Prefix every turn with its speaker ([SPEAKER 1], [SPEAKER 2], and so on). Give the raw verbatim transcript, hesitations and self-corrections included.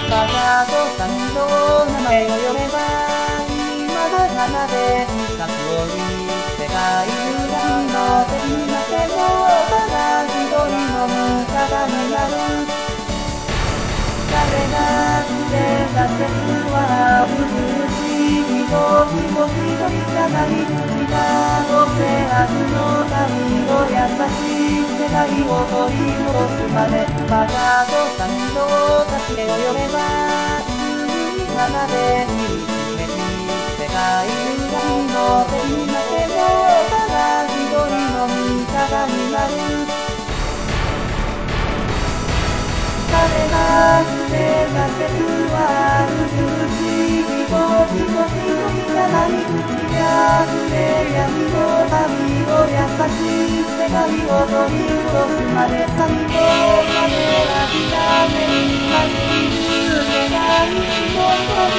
[SPEAKER 1] バカとさんの名前を呼べば今だ花で咲くより世界中が君の手になってもただ一人の味方になる誰がしてた説は美しい人少しといたなり口がどうせ悪の旅を優しい世界を取り戻すまでバカとさんの助けを呼べばすぐに花で見つめに世界中が君の手になってもただ一人の味方になる誰がしてた説は美しい人少しといたなり口が触れ闇の旅を優しい世界を取り戻すまで最後まで諦めに待っている世界一の